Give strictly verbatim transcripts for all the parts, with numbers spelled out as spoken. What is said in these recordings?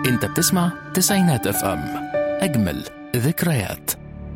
انت بتسمع تسعينات اف ام، اجمل ذكريات.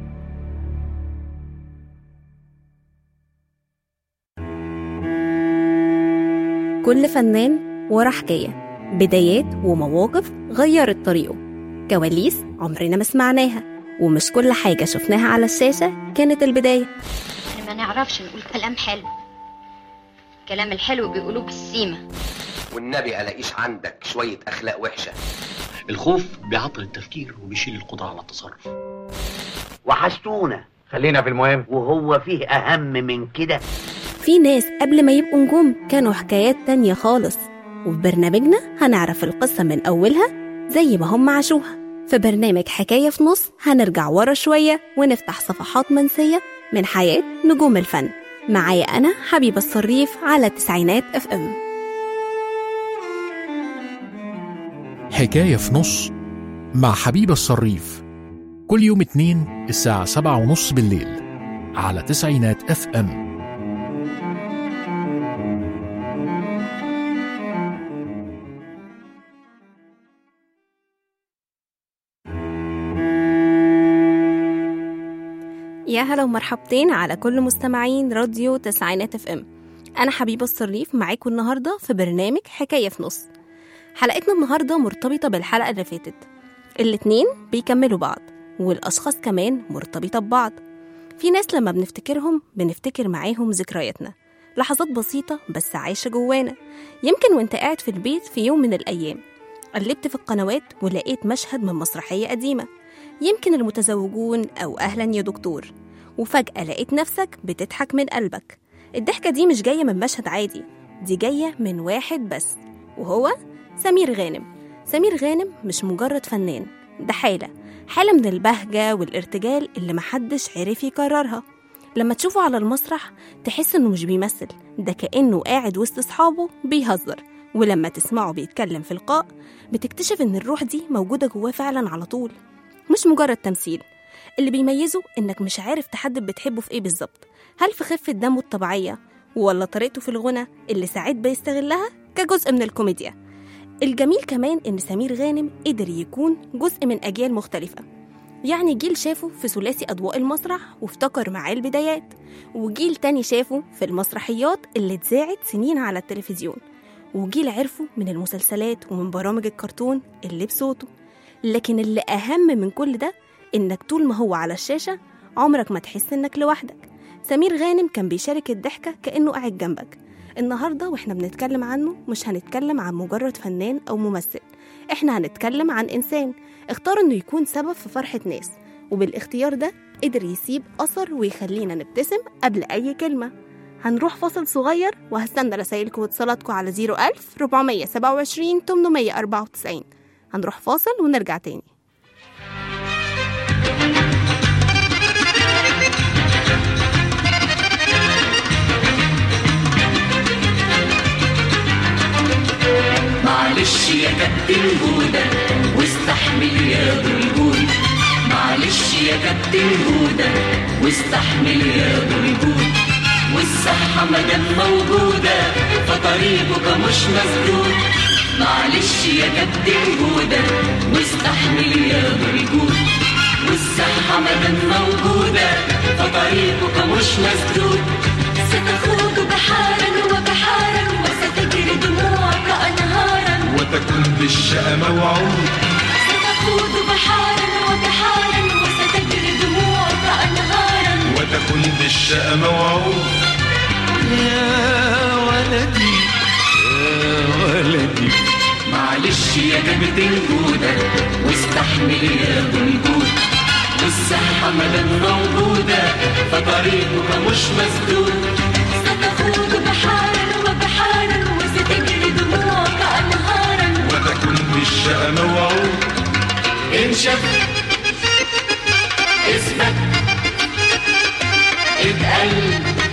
كل فنان ورا حكاية، بدايات ومواقف غيرت طريقه، كواليس عمرنا ما سمعناها، ومش كل حاجة شفناها على الشاشة كانت البداية. احنا ما نعرفش نقول كلام حلو، كلام الحلو بيقولوه بالسيمة، والنبي ألاقيش عندك شوية أخلاق وحشة. الخوف بيعطل التفكير وبيشيل القدرة على التصرف. وحشتونا، خلينا في المهم. وهو فيه أهم من كده؟ في ناس قبل ما يبقوا نجوم كانوا حكايات تانية خالص، وفي برنامجنا هنعرف القصة من أولها زي ما هم عاشوها. في برنامج حكاية في نص هنرجع ورا شوية ونفتح صفحات منسية من حياة نجوم الفن. معايا أنا حبيبة الصريف على تسعينات اف ام. حكاية في نص مع حبيبة الصريف، كل يوم اتنين الساعة سبعة ونص بالليل على تسعينات اف ام. يا هلا ومرحبتين على كل مستمعين راديو تسعينات اف ام. أنا حبيبة الصريف معاكم النهاردة في برنامج حكاية في نص. حلقتنا النهاردة مرتبطة بالحلقة اللي فاتت، الاتنين بيكملوا بعض، والأشخاص كمان مرتبطة ببعض. في ناس لما بنفتكرهم بنفتكر معاهم ذكرياتنا، لحظات بسيطة بس عايشة جوانا. يمكن وانت قاعد في البيت في يوم من الأيام قلبت في القنوات ولقيت مشهد من مسرحية قديمة، يمكن المتزوجون أو أهلا يا دكتور، وفجأة لقيت نفسك بتضحك من قلبك. الضحكة دي مش جاية من مشهد عادي، دي جاية من واحد بس، وهو سمير غانم. سمير غانم مش مجرد فنان، ده حالة حالة من البهجة والارتجال اللي محدش عرف يكررها. لما تشوفه على المسرح تحس انه مش بيمثل، ده كأنه قاعد وسط اصحابه بيهزر. ولما تسمعه بيتكلم في لقاء بتكتشف ان الروح دي موجودة جواه فعلا على طول، مش مجرد تمثيل. اللي بيميزه انك مش عارف تحدد بتحبه في ايه بالظبط، هل في خفة دمه الطبيعية ولا طريقته في الغنى اللي ساعات بيستغلها كجزء من الكوميديا. الجميل كمان ان سمير غانم قدر يكون جزء من اجيال مختلفة، يعني جيل شافه في ثلاثي اضواء المسرح وافتكر معاه البدايات، وجيل تاني شافه في المسرحيات اللي اتذاعت سنين على التلفزيون، وجيل عرفه من المسلسلات ومن برامج الكرتون اللي بصوته. لكن اللي اهم من كل ده انك طول ما هو على الشاشة عمرك ما تحس انك لوحدك. سمير غانم كان بيشارك الضحكة كأنه قاعد جنبك. النهاردة واحنا بنتكلم عنه مش هنتكلم عن مجرد فنان أو ممثل، احنا هنتكلم عن إنسان اختار انه يكون سبب في فرحة ناس، وبالاختيار ده قدر يسيب أثر ويخلينا نبتسم قبل أي كلمة. هنروح فاصل صغير وهستنى رسائلكم واتصالاتكم على زيرو ألف ربعمية سبعة وعشرين تمنمية أربعة وتسعين. هنروح فاصل ونرجع تاني. معلش يا كابتن هدى واستحمل يا بلبل، معلش يا كابتن هدى واستحمل يا بلبل، والصحة مدام موجودة فطريقك مش مسدود. معلش يا كابتن هدى واستحمل يا بلبل، والصحة مدام موجودة فطريقك مش مسدود. ستخوض بحارا وبحارا وستجري دموعك أنهارا وتكون بالشقى موعود. ستخوض بحارا وبحارا وستجري دموعك أنهارا وتكون بالشقى موعود. يا ولدي يا ولدي، معلش يا كابتن هدى واستحمل يا بلبل، والصحة مدام موجودة فطريقك مش مسدود. ستخوض بحارا وبحارا وستجري دموعك أنهارا وتكون بالشقى موعود. انشف اثبت اتقل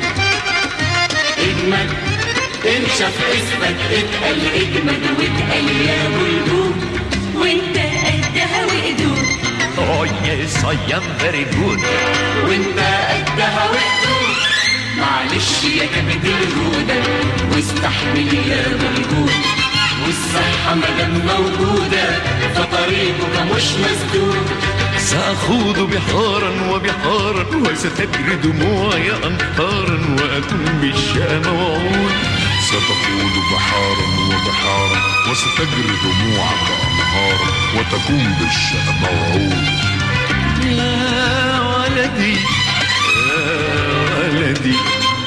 اجمد، انشف اثبت اتقل اجمد واتقل يا بلبل، وانت قدها وقدود. Oh yes, I am very good. وانت قدها وقدود. معلش يا كابتن هدى واستحمل يا بلبل، والصحة مدام موجودة فطريقك طريقك مش مسدود. سأخوض بحارا وبحارا وستجري دموعي أنهارا وأكون بالشقا موعود. ستخوض بحارا وبحارا وستجري دموعك أنهارا وتكون بالشقا موعود. يا ولدي يا ولدي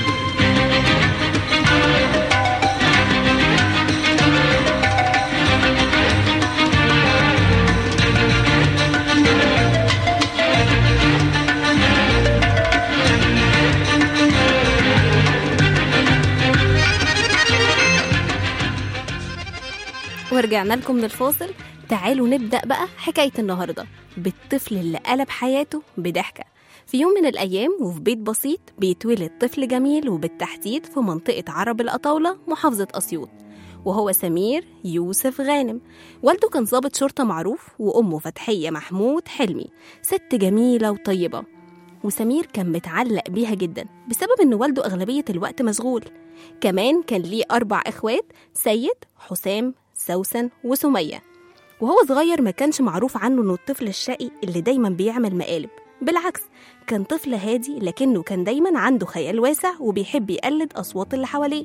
ورجعنا لكم من الفاصل. تعالوا نبدأ بقى حكاية النهاردة بالطفل اللي قلب حياته بضحكة. في يوم من الأيام وفي بيت بسيط بيتولد طفل جميل، وبالتحديد في منطقة عرب الأطاولة محافظة أسيوط، وهو سمير يوسف غانم. والده كان ضابط شرطة معروف، وأمه فتحية محمود حلمي ست جميلة وطيبة. وسمير كان متعلق بيها جدا بسبب إن والده أغلبية الوقت مشغول. كمان كان ليه أربع إخوات، سيد، حسام، سوسن، وسمية. وهو صغير ما كانش معروف عنه إنه الطفل الشقي اللي دايما بيعمل مقالب، بالعكس كان طفل هادي، لكنه كان دايما عنده خيال واسع وبيحب يقلد أصوات اللي حواليه.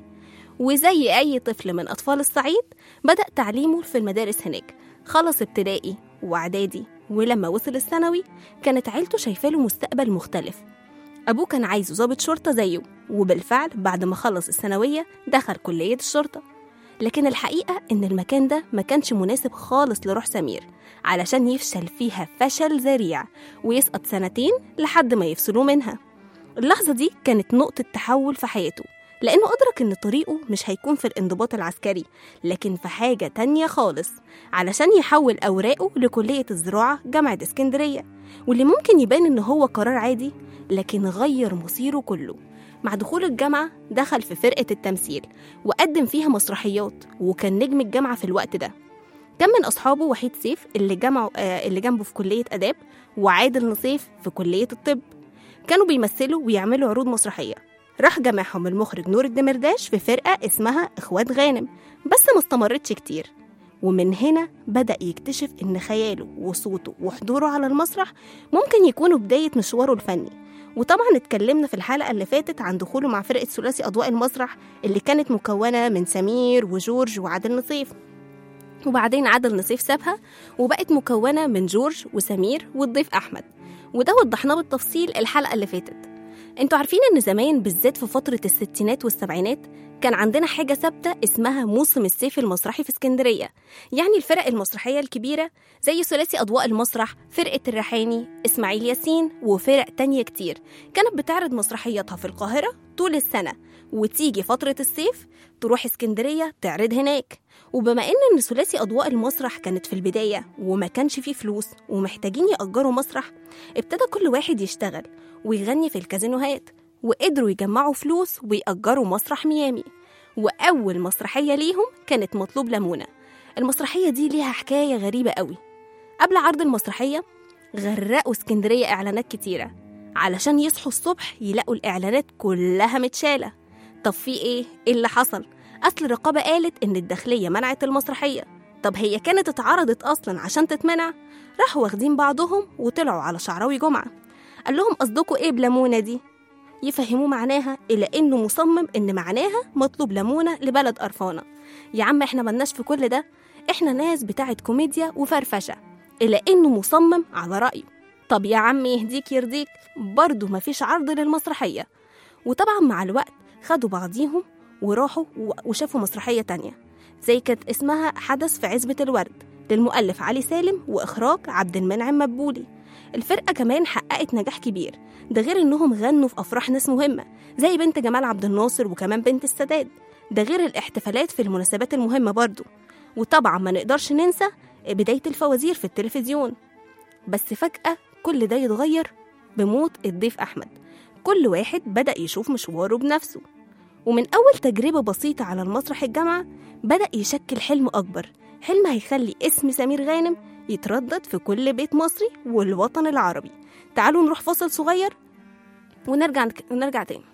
وزي أي طفل من أطفال الصعيد بدأ تعليمه في المدارس هناك. خلص ابتدائي وإعدادي، ولما وصل الثانوي كانت عيلته شايفاله مستقبل مختلف. أبوه كان عايزه ضابط شرطة زيه، وبالفعل بعد ما خلص الثانوية دخل كلية الشرطة. لكن الحقيقة إن المكان ده ما كانش مناسب خالص لروح سمير، علشان يفشل فيها فشل ذريع ويسقط سنتين لحد ما يفصلوه منها. اللحظة دي كانت نقطة تحول في حياته، لأنه أدرك إن طريقه مش هيكون في الانضباط العسكري، لكن في حاجة تانية خالص، علشان يحول أوراقه لكلية الزراعة جامعة اسكندرية، واللي ممكن يبان إن هو قرار عادي، لكن غير مصيره كله. مع دخول الجامعة دخل في فرقة التمثيل وقدم فيها مسرحيات، وكان نجم الجامعة في الوقت ده. كان من أصحابه وحيد سيف اللي, جمعوا آه اللي جنبه في كلية أداب، وعادل نصيف في كلية الطب. كانوا بيمثلوا ويعملوا عروض مسرحية. راح جمعهم المخرج نور الدمرداش في فرقة اسمها إخوات غانم، بس ما استمرتش كتير. ومن هنا بدأ يكتشف إن خياله وصوته وحضوره على المسرح ممكن يكونوا بداية مشواره الفني. وطبعا اتكلمنا في الحلقة اللي فاتت عن دخوله مع فرقة ثلاثي أضواء المسرح اللي كانت مكونة من سمير وجورج وعادل نصيف، وبعدين عادل نصيف سابها وبقت مكونة من جورج وسمير والضيف أحمد، وده وضحناه بالتفصيل الحلقة اللي فاتت. انتوا عارفين ان زمان بالذات في فترة الستينات والسبعينات كان عندنا حاجة ثابتة اسمها موسم الصيف المسرحي في اسكندرية. يعني الفرق المسرحية الكبيرة زي ثلاثي أضواء المسرح، فرقة الريحاني، إسماعيل ياسين، وفرق تانية كتير كانت بتعرض مسرحياتها في القاهرة طول السنة، وتيجي فترة الصيف تروح اسكندرية تعرض هناك. وبما ان ثلاثي أضواء المسرح كانت في البداية وما كانش فيه فلوس ومحتاجين يأجروا مسرح، ابتدى كل واحد يشتغل ويغني في الكازينوهات، وقدروا يجمعوا فلوس ويأجروا مسرح ميامي. وأول مسرحية ليهم كانت مطلوب لمونة. المسرحية دي ليها حكاية غريبة قوي. قبل عرض المسرحية غرقوا اسكندرية إعلانات كتيرة علشان يصحوا الصبح يلاقوا الإعلانات كلها متشالة. طب في إيه؟ إيه اللي حصل؟ أصل الرقابة قالت إن الداخلية منعت المسرحية. طب هي كانت اتعرضت أصلا عشان تتمنع؟ راحوا واخدين بعضهم وطلعوا على شعراوي جمعة، قال لهم قصدكوا إيه بلمونة دي؟ يفهموا معناها، إلى إنه مصمم إن معناها مطلوب لمونة لبلد قرفانة. يا عم إحنا ملناش في كل ده، إحنا ناس بتاعت كوميديا وفرفشة، إلى إنه مصمم على رأيه. طب يا عم يهديك يرضيك، برضو مفيش عرض للمسرحية. وطبعا مع الوقت خدوا بعضيهم وراحوا وشافوا مسرحية تانية زي كانت اسمها حدث في عزبة الورد للمؤلف علي سالم وإخراج عبد المنعم مدبولي. الفرقة كمان حققت نجاح كبير، ده غير إنهم غنوا في أفراح ناس مهمة زي بنت جمال عبد الناصر وكمان بنت السادات، ده غير الاحتفالات في المناسبات المهمة برضو. وطبعا ما نقدرش ننسى بداية الفوازير في التلفزيون. بس فجأة كل ده يتغير بموت الضيف أحمد. كل واحد بدأ يشوف مشواره بنفسه، ومن أول تجربة بسيطة على المسرح الجامعة بدأ يشكل حلم أكبر، حلم هيخلي اسم سمير غانم يتردد في كل بيت مصري والوطن العربي. تعالوا نروح فاصل صغير ونرجع ونرجع تاني.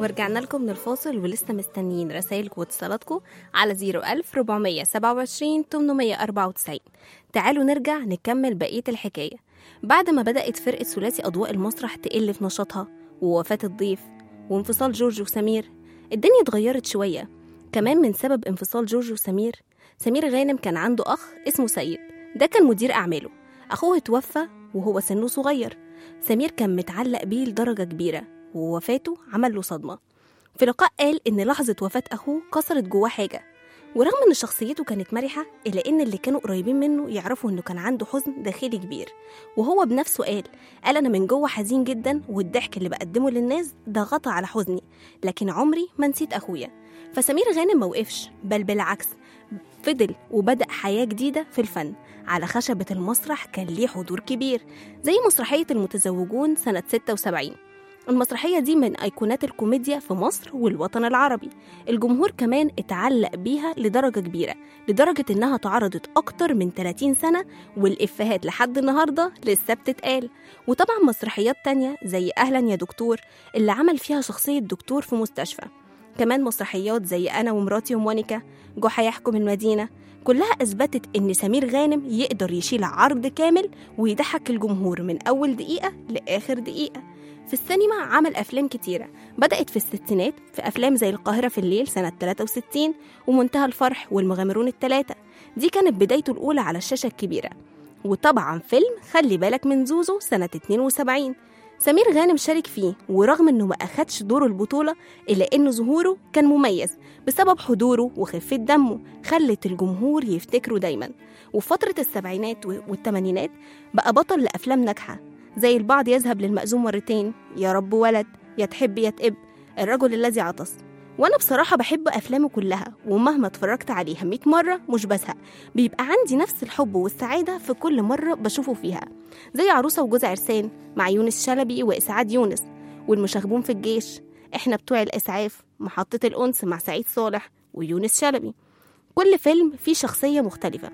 ورجعنا لكم من الفاصل ولسه مستنيين رسائلكم واتصالاتكم على زيرو ألف ربعمية سبعة وعشرين تمنمية أربعة وتسعين. تعالوا نرجع نكمل بقية الحكاية. بعد ما بدأت فرقة ثلاثي أضواء المسرح تقل في نشاطها ووفاة الضيف وانفصال جورج وسمير، الدنيا اتغيرت شوية كمان من سبب انفصال جورج وسمير. سمير غانم كان عنده أخ اسمه سيد، ده كان مدير أعماله. أخوه اتوفى وهو سنه صغير. سمير كان متعلق بيه لدرجة كبيرة ووفاته عمل له صدمة. في لقاء قال إن لحظة وفاة أخوه كسرت جواه حاجة، ورغم إن شخصيته كانت مرحة إلا إن اللي كانوا قريبين منه يعرفوا إنه كان عنده حزن داخلي كبير. وهو بنفسه قال قال أنا من جوه حزين جدا، والضحك اللي بقدمه للناس ده غطى على حزني، لكن عمري ما نسيت أخويا. فسمير غانم موقفش، بل بالعكس فضل وبدأ حياة جديدة في الفن. على خشبة المسرح كان ليه حضور كبير زي مسرحية المتزوجون سنة ستة وسبعين. المسرحية دي من أيقونات الكوميديا في مصر والوطن العربي. الجمهور كمان اتعلق بيها لدرجة كبيرة، لدرجة إنها تعرضت أكتر من ثلاثين سنة، والإفيهات لحد النهاردة لسه بتتقال. وطبعا مسرحيات تانية زي أهلا يا دكتور اللي عمل فيها شخصية دكتور في مستشفى. كمان مسرحيات زي أنا ومراتي ومونيكا، جحا يحكم المدينة، كلها أثبتت إن سمير غانم يقدر يشيل عرض كامل ويضحك الجمهور من أول دقيقة لآخر دقيقة. في السينما عمل أفلام كتيرة بدأت في الستينات، في أفلام زي القاهرة في الليل سنة ثلاثة وستين ومنتهى الفرح والمغامرون الثلاثة، دي كانت بدايته الأولى على الشاشة الكبيرة. وطبعا فيلم خلي بالك من زوزو سنة اتنين وسبعين سمير غانم شارك فيه، ورغم انه ما اخدش دوره البطولة الا انه ظهوره كان مميز بسبب حضوره وخفة دمه، خلت الجمهور يفتكره دايما. وفي فترة السبعينات والثمانينات بقى بطل لأفلام ناجحة زي البعض يذهب للمأذون مرتين، يا رب ولد، يا تحب يا تقب، الرجل الذي عطس. وانا بصراحة بحب افلامه كلها، ومهما اتفرجت عليها مئة مرة مش بزهق، بيبقى عندي نفس الحب والسعادة في كل مرة بشوفه فيها، زي عروسة وجوز عرسان مع يونس شلبي وإسعاد يونس، والمشاغبون في الجيش، احنا بتوع الإسعاف، محطة الأنس مع سعيد صالح ويونس شلبي. كل فيلم فيه شخصية مختلفة.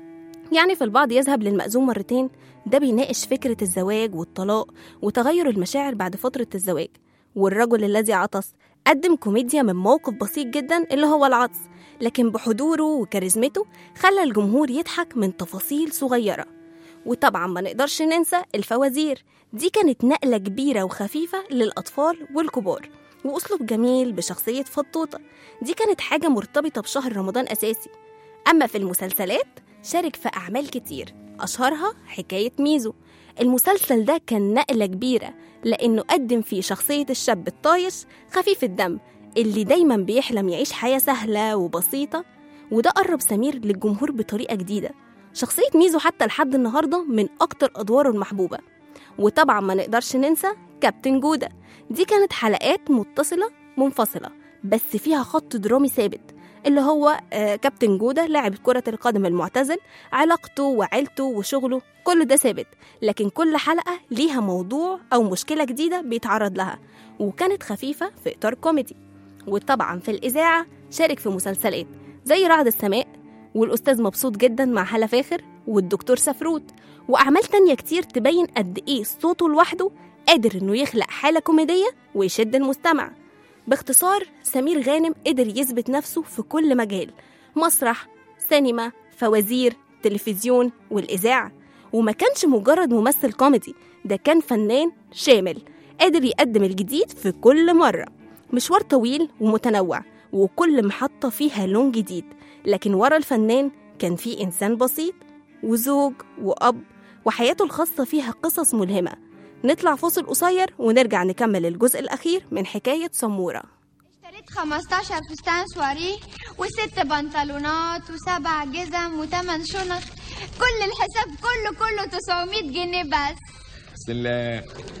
يعني في البعض يذهب للمأذون مرتين، ده بيناقش فكرة الزواج والطلاق وتغير المشاعر بعد فترة الزواج. والرجل الذي عطس قدم كوميديا من موقف بسيط جدا اللي هو العطس، لكن بحضوره وكاريزمته خلى الجمهور يضحك من تفاصيل صغيرة. وطبعا ما نقدرش ننسى الفوازير، دي كانت نقلة كبيرة وخفيفة للأطفال والكبار، وأسلوب جميل بشخصية فطوطة، دي كانت حاجة مرتبطة بشهر رمضان أساسي. أما في المسلسلات شارك في أعمال كتير، أشهرها حكاية ميزو. المسلسل ده كان نقلة كبيرة لأنه قدم فيه شخصية الشاب الطايش خفيف الدم اللي دايما بيحلم يعيش حياة سهلة وبسيطة، وده قرب سمير للجمهور بطريقة جديدة. شخصية ميزو حتى لحد النهاردة من أكتر أدواره المحبوبة. وطبعا ما نقدرش ننسى كابتن جودة، دي كانت حلقات متصلة منفصلة بس فيها خط درامي ثابت، اللي هو آه كابتن جودة لاعب كرة القدم المعتزل، علاقته وعيلته وشغله كل ده ثابت، لكن كل حلقة ليها موضوع أو مشكلة جديدة بيتعرض لها، وكانت خفيفة في إطار كوميدي. وطبعا في الإذاعة شارك في مسلسلات زي رعد السماء، والأستاذ مبسوط جدا مع هالة فاخر، والدكتور سفروت، وأعمال تانية كتير تبين قد إيه صوته لوحده قادر إنه يخلق حالة كوميدية ويشد المستمع. باختصار سمير غانم قدر يثبت نفسه في كل مجال، مسرح، سينما، فوازير، تلفزيون والإذاعة. وما كانش مجرد ممثل كوميدي، ده كان فنان شامل قادر يقدم الجديد في كل مرة. مشوار طويل ومتنوع، وكل محطة فيها لون جديد، لكن ورا الفنان كان فيه إنسان بسيط وزوج وأب، وحياته الخاصة فيها قصص ملهمة. نطلع فاصل قصير ونرجع نكمل الجزء الأخير من حكاية سمورة. اشتريت خمستاشر فستان سواريه وست بنطلونات وسبع جزم وثمان شنط، كل الحساب كله كله تسعمية جنيه بس. بسم الله.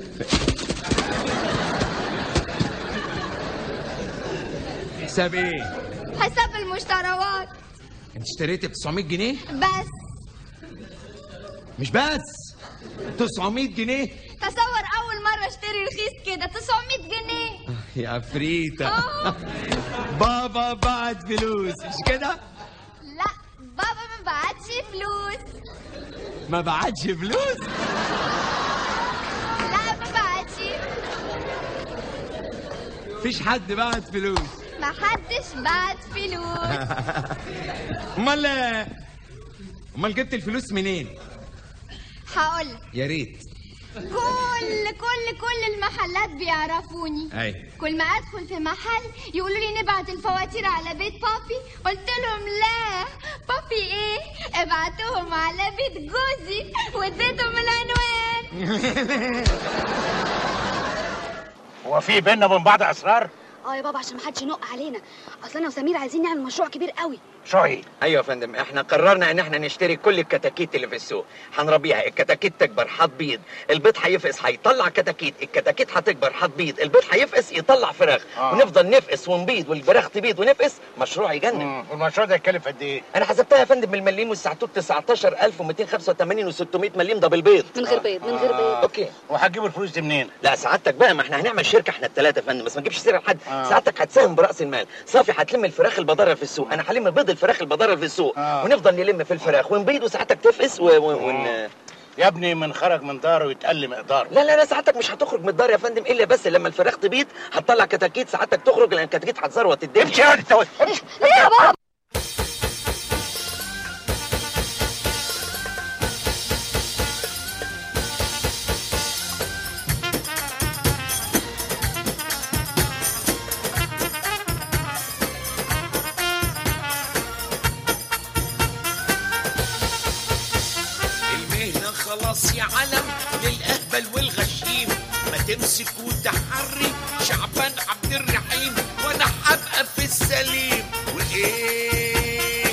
حساب ايه؟ حساب المشتريات. انت اشتريتي ب تسعمية جنيه؟ بس. مش بس تسعمية جنيه؟ تصور اول مرة اشتري رخيص كده تسعمية جنيه. يا عفريتة. بابا بعت فلوس مش كده؟ لا بابا ما بعتش فلوس. ما بعتش فلوس؟ لا ما بعتش. مفيش حد بعت فلوس. محدش بعت فلوس. امال امال جبت الفلوس منين؟ هقولك. يا ريت. كل كل كل المحلات بيعرفوني. اي كل ما ادخل في محل يقولوا لي نبعت الفواتير على بيت بابي، قلت لهم لا، بابي ايه، ابعتوهم على بيت جوزي، واديتهم العنوان. هو في بينا وبين بعض اسرار؟ اه يا بابا عشان محدش ينق علينا، اصل انا وسمير عايزين نعمل مشروع كبير قوي. شوي. ايوه يا فندم، احنا قررنا ان احنا نشتري كل الكتاكيت اللي في السوق، هنربيها، الكتاكيت تكبر هتبيض، البيض هيفقس هيطلع كتاكيت، الكتاكيت هتكبر هتبيض، البيض هيفقس يطلع فراخ، آه. ونفضل نفقس ونبيض والفراخ تبيض ونفقس، مشروع يجنن. والمشروع ده يكلف قد ايه؟ انا حسبتها يا فندم بالمليم والساعتوت تسعتاشر ألف ومئتين وخمسة وثمانين وستمائة مليم ده بالبيض. من غير بيض من غير بيض. آه. اوكي. وهتجيبوا الفلوس دي منين؟ لا سعادتك بقى، ما احنا هنعمل شركه احنا الثلاثه يا فندم، بس ما نجيبش سيره لحد. آه. سعادتك هتساهم براس المال، صافي هتلم الفراخ البضاره في السوق، انا هلم بيض الفراخ البضاره في السوق، آه. ونفضل نلم في الفراخ ونبيض وساعتك تفقس و... و... ون... يا ابني من خرج من داره يتقل مقداره. لا لا لا ساعتك مش هتخرج من الدار يا فندم الا بس لما الفراخ تبيض هتطلع كتاكيت، ساعتك تخرج لان الكتاكيت هتزروت الدنيا. امشي يا انت. ليه يا بابا؟ خلاص يا علم للأهبل والغشيم، ما تمسك وتحري شعبان عبد الرحيم، وانا هبقى في السليم. وايه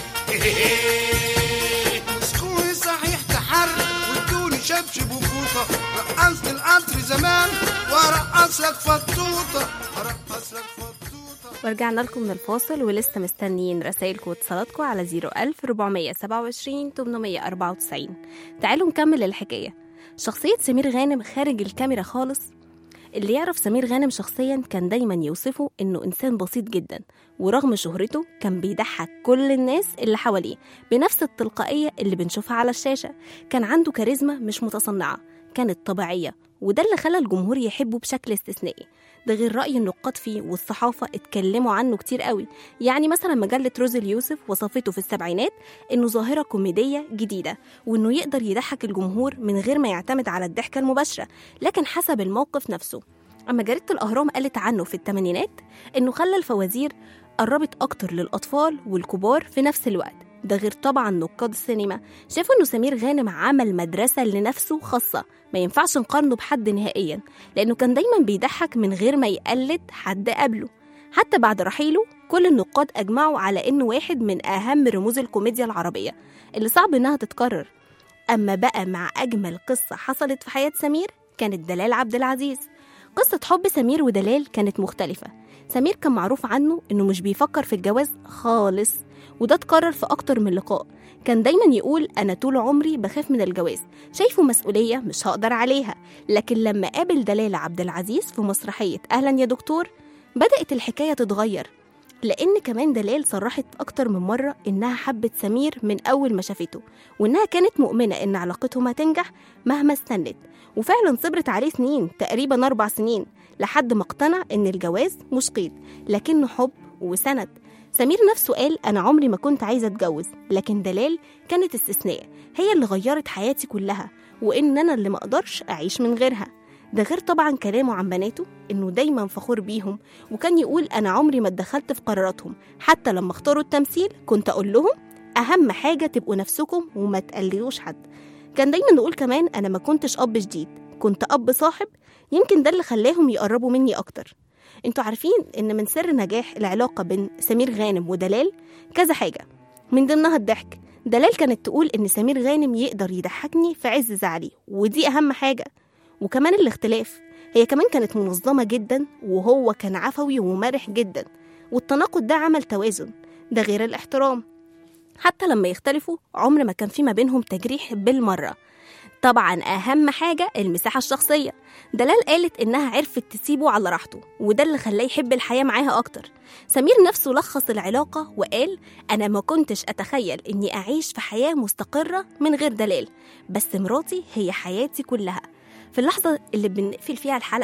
مسكوني صحيح تحري وادوني شبشب وفوطه، رقصت القطر زمان وارقص لك فطوطه، ارقص لك فطوطه. ورجعنا لكم من الفاصل ولسه مستنيين رسائلكم واتصالاتكم على صفر ألف وأربعمية وسبعة وعشرين تمنمية وأربعة وتسعين. تعالوا نكمل الحكاية. شخصية سمير غانم خارج الكاميرا خالص. اللي يعرف سمير غانم شخصيا كان دايما يوصفه انه انسان بسيط جدا، ورغم شهرته كان بيضحك كل الناس اللي حواليه بنفس التلقائية اللي بنشوفها على الشاشة. كان عنده كاريزما مش متصنعة، كانت طبيعية، وده اللي خلى الجمهور يحبه بشكل استثنائي. ده غير رأي النقاد فيه والصحافة اتكلموا عنه كتير قوي. يعني مثلا مجلة روز اليوسف وصفته في السبعينات انه ظاهرة كوميدية جديدة، وانه يقدر يضحك الجمهور من غير ما يعتمد على الضحكة المباشرة لكن حسب الموقف نفسه. اما جريدة الأهرام قالت عنه في الثمانينات انه خلى الفوازير قربت اكتر للأطفال والكبار في نفس الوقت. ده غير طبعا نقاد السينما شافوا انه سمير غانم عمل مدرسة لنفسه خاصة ما ينفعش نقارنه بحد نهائيا، لانه كان دايما بيضحك من غير ما يقلد حد قبله. حتى بعد رحيله كل النقاد اجمعوا على انه واحد من اهم رموز الكوميديا العربية اللي صعب انها تتكرر. اما بقى مع اجمل قصة حصلت في حياة سمير كانت دلال عبد العزيز. قصة حب سمير ودلال كانت مختلفة. سمير كان معروف عنه انه مش بيفكر في الجواز خالص، وده اتكرر في أكتر من لقاء. كان دايما يقول أنا طول عمري بخاف من الجواز، شايفه مسؤولية مش هقدر عليها. لكن لما قابل دلال عبد العزيز في مسرحية أهلا يا دكتور بدأت الحكاية تتغير، لأن كمان دلال صرحت أكتر من مرة إنها حبت سمير من أول ما شافته، وإنها كانت مؤمنة إن علاقتهم هتنجح مهما استنت. وفعلا صبرت عليه سنين، تقريبا أربع سنين، لحد ما اقتنع إن الجواز مش قيد لكنه حب وسند. سمير نفسه قال أنا عمري ما كنت عايزة أتجوز، لكن دلال كانت استثناء، هي اللي غيرت حياتي كلها، وإن أنا اللي مقدرش أعيش من غيرها. ده غير طبعا كلامه عن بناته إنه دايما فخور بيهم، وكان يقول أنا عمري ما اتدخلت في قراراتهم، حتى لما اختاروا التمثيل كنت أقول لهم أهم حاجة تبقوا نفسكم وما تقلدوش حد. كان دايما نقول كمان أنا ما كنتش أب جديد، كنت أب صاحب، يمكن ده اللي خلاهم يقربوا مني أكتر. انتوا عارفين ان من سر نجاح العلاقة بين سمير غانم ودلال كذا حاجة، من ضمنها الضحك. دلال كانت تقول ان سمير غانم يقدر يضحكني في عز زعلي، ودي اهم حاجة. وكمان الاختلاف، هي كمان كانت منظمة جدا وهو كان عفوي ومرح جدا، والتناقض ده عمل توازن. ده غير الاحترام، حتى لما يختلفوا عمر ما كان في ما بينهم تجريح بالمرة. طبعا أهم حاجة المساحة الشخصية. دلال قالت إنها عرفت تسيبه على راحته، وده اللي خلاه يحب الحياة معاها أكتر. سمير نفسه لخص العلاقة وقال أنا ما كنتش أتخيل إني أعيش في حياة مستقرة من غير دلال، بس مراتي هي حياتي كلها. في اللحظة اللي بنقفل فيها الحلقة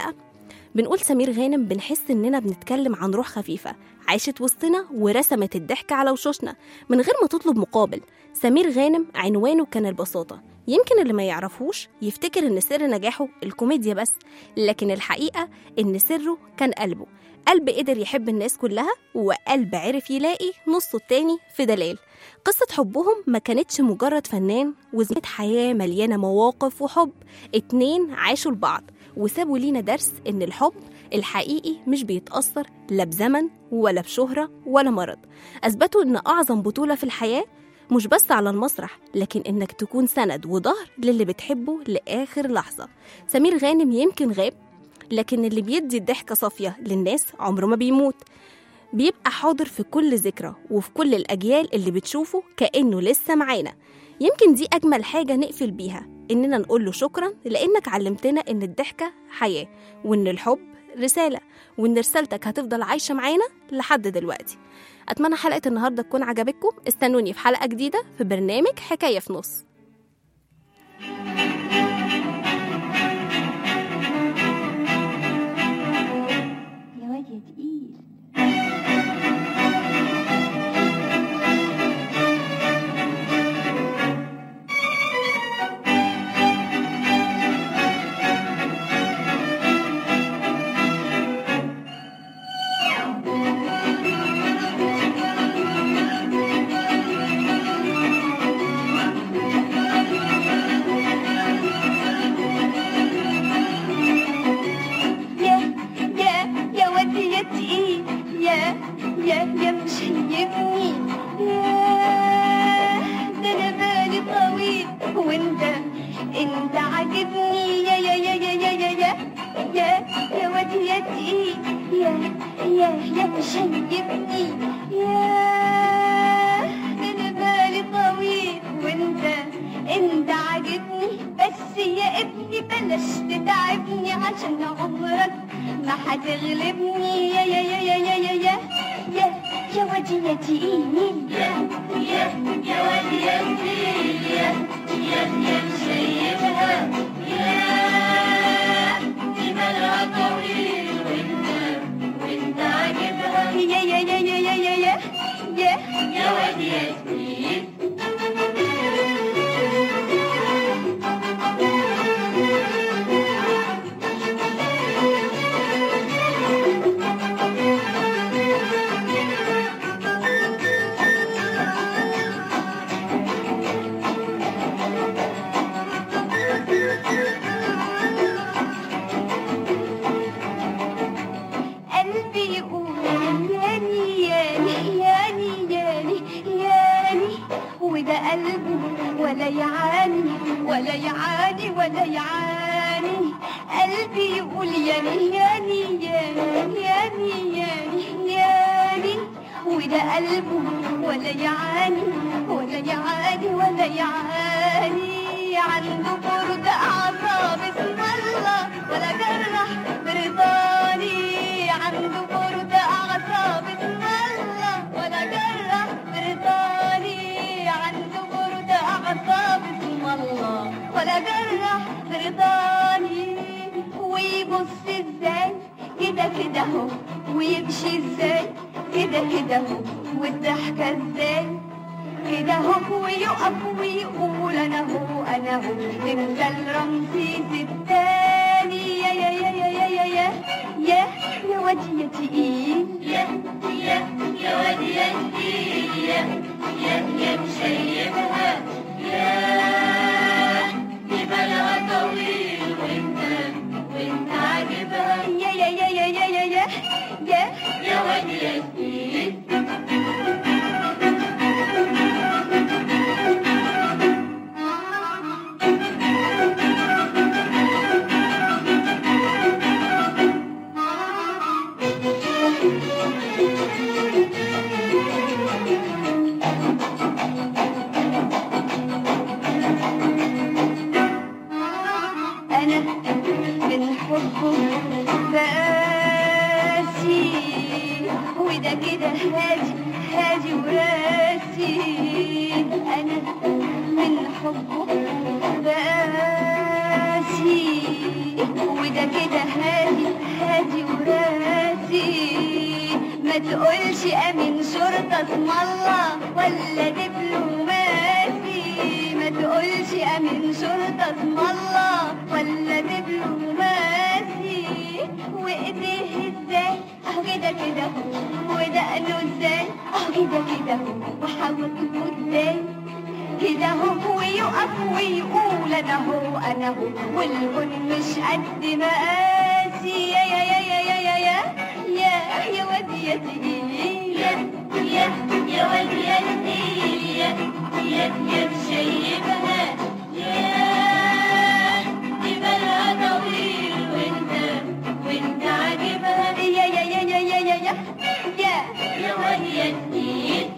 بنقول سمير غانم بنحس إننا بنتكلم عن روح خفيفة عاشت وسطنا ورسمت الضحك على وشوشنا من غير ما تطلب مقابل. سمير غانم عنوانه كان البساطة. يمكن اللي ما يعرفوش يفتكر إن سر نجاحه الكوميديا بس، لكن الحقيقة إن سره كان قلبه. قلب قدر يحب الناس كلها، وقلب عرف يلاقي نصه التاني في دلال. قصة حبهم ما كانتش مجرد فنان وزمة حياة مليانة مواقف وحب. اتنين عاشوا لبعض وسابوا لينا درس إن الحب الحقيقي مش بيتأثر لا بزمن ولا بشهرة ولا مرض. أثبتوا إن أعظم بطولة في الحياة مش بس على المسرح، لكن إنك تكون سند وظهر للي بتحبه لآخر لحظة. سمير غانم يمكن غاب، لكن اللي بيدي الضحكة صافية للناس عمره ما بيموت، بيبقى حاضر في كل ذكرى وفي كل الأجيال اللي بتشوفه كأنه لسه معانا. يمكن دي أجمل حاجة نقفل بيها، إننا نقول له شكرا لأنك علمتنا إن الضحكة حياة، وإن الحب رسالة، وإن رسالتك هتفضل عايشة معانا لحد دلوقتي. أتمنى حلقة النهاردة تكون عجبتكم. استنوني في حلقة جديدة في برنامج حكاية في نص. يا واد يا تقيل. هتغلبني يا يا يا يا يا يا يا يا يا ودي يا تقيل يا يا يا ودي يا تقيل يا يا يا شايفها يا دي مالها طويل وانت وانت عاجبها يا يا يا يا يا يا يا يا يا ودي يا تقيل ولا يعاني ولا يعاني ولا يعاني قلبي يقول ياني ياني ياني ياني ياني ياني وده قلبه ولا يعاني ولا يعاني ولا يعاني عنده برد أعصاب اسم الله ولا جرح برضاني عنده برد أعصاب اسم الله ولا جرح برضاني عنده برد أعصاب اسم الله ولا جرح برضاني ويبص ازاي كده كده هو ويمشي ازاي كده كده هو والضحكة ازاي كده هو ويقف ويقول انا هو انا هو تمثال رمسيس التاني يا يا يا يا يا يا يا يا يا وادي يا تقيل يا يا يا وادي يا تقيل يا يا يا مشيبها يا دي بالها طويل وانت وانت عاجبها يا يا يا يا يا يا يا يا يا وادي يا تقيل كده هادي هادي وراسي انا من حبه بقاسي وده كده هادي هادي وراسي، ما تقولش امين شرطة اسم الله ولا دبلوماسي، ما تقولش امين شرطة اسم الله ولا دبلوماسي. وايديه ازاي اهو كده كده اهو، ودقنه ازاي اهو كده كده اهو، وحواجبه ازاي كده اهو، ويقف ويقول انا هو انا هو، والكون مش قد مقاسي. يا يا يا يا يا يا يا يا يا واد يا تقيل، يا يا يا واد يا تقيل، يا يا يا مشيبها، يا دي بالها طويل وانت وانت عاجبها. يا يا يا يا يا يا يا يا يا واد يا تقيل.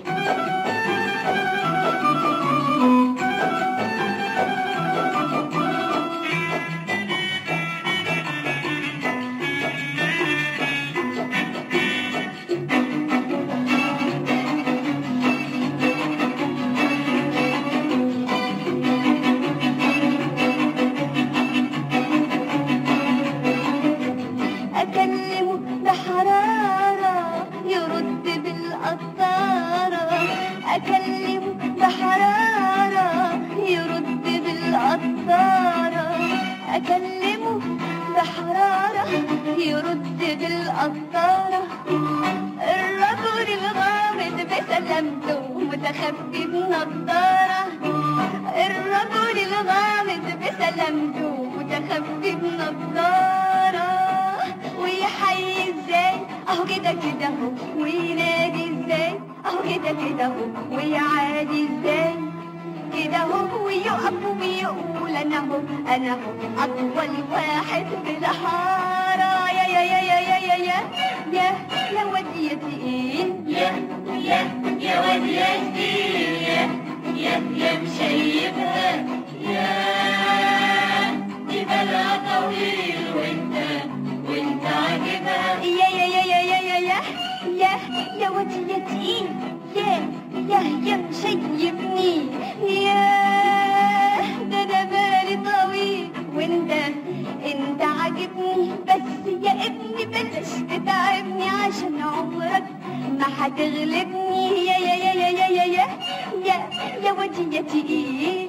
أكلمه بحرارة يرد بالقطارة، أكلمه بحرارة يرد بالقطارة، أكلمه بحرارة يرد بالقطارة. الرجل الغامض بسلامته متخفي بنضارة، الرجل الغامض بسلامته متخفي بنضارة. ويحيي ازاي اهو كده كده اهو، وينادي ازاي اهو كده كده اهو، ويعادي ازاي كده اهو، ويقف ويقول انا هو انا هو اطول واحد في الحاره. يا يا يا يا يا يا يا يا يا ودي يا تقيل، يا يا يا ودي يا تقيل، يا يا يا مشيبها، يا دي بالها طويل وانت وانت عاجبها. يا يا يا يا يا يا يا يا يا ودي يا تقيل، يا يا يا مشيبني، يا ده انا بالي طويل وانت انت عاجبني. بس يا ابني بلاش تتعبني عشان عمرك ما هتغلبني. يا يا يا يا يا يا يا يا يا ودي يا تقيل،